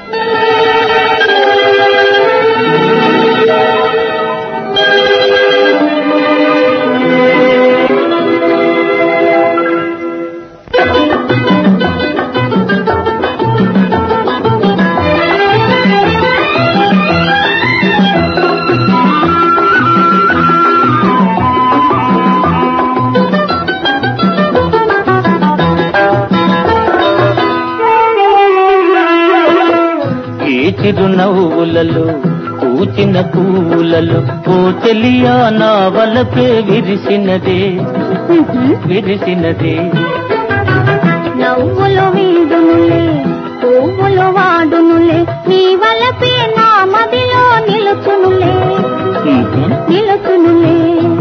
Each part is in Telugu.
చిరునవ్వులలో పూచిన పూలలో ఓ చెలియా నా వలపే విరిసినదే విరిసినదే. నవ్వులు వీడునులే పువ్వులు వాడునులే నీ వలపే నా మదిలో నిలుచునులే నిలుచునులే.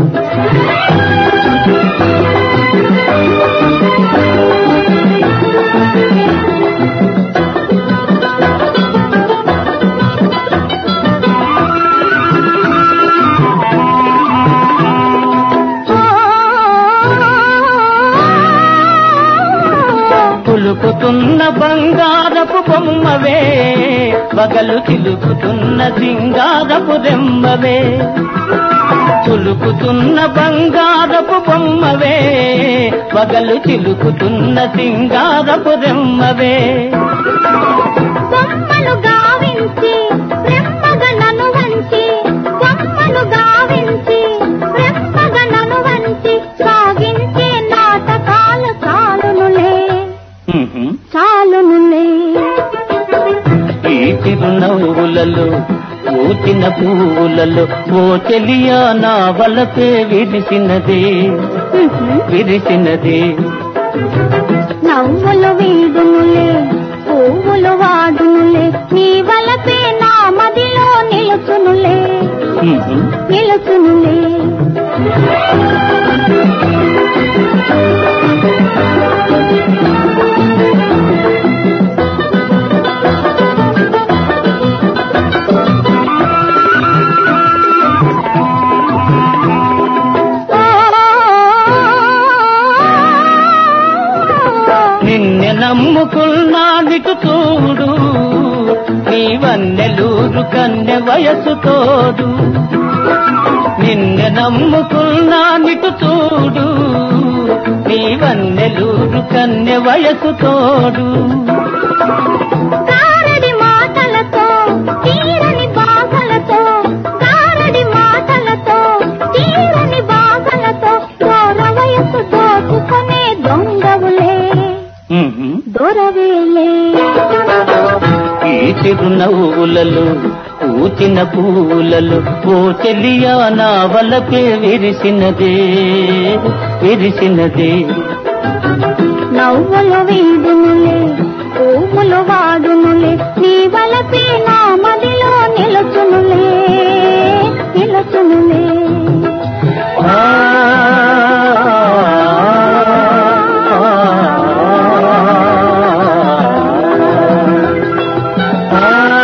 పులుకుతున్న బంగారపు బొమ్మవే పగలు చిలుకుతున్న సింగారపు రెమ్మవే. పులుకుతున్న బంగారపు బొమ్మవే పగలు చిలుకుతున్న సింగారపు రెమ్మవే. బొమ్మలు గావించి రెమ్మగా నన్ను వంచి బొమ్మలు గావించి రెమ్మగా నన్ను వంచి సాగించే నాటకాలు చాలునులే చాలునులే. ఈ చిరునవ్వులలో పూచిన పువ్వులలో ఓ చెలియా నా వలపే విరిసినదే విరిసినదే. నవ్వులు వీడునులే పువ్వులు వాడునులే నీ వలపే నా మదిలో నిలుచునులే నిలుచునులే. నిన్నే నమ్ముకున్నానిటు చూడు నీ వన్నెలూరు కన్నె వయసు తోడు. నిన్నే నమ్ముకున్నానిటు చూడు నీ వన్నెలూరు కన్నె వయసు తోడు. గారడి మాటలతో తీరని బాధలతో గారడి మాటలతో తీరని బాధలతో దూర వయసు దోచుకునే దొంగవులే దొరవేలే. ఈ చిరునవ్వులలో పూచిన పూలలో ఓ చెలియా నా వలపే విరిసినదే విరిసినదే. నవ్వులు వీడునులే పువ్వులు వాడునులే నీ వలపే నా మదిలో నిలుచునులే నిలుచునులే. ఆ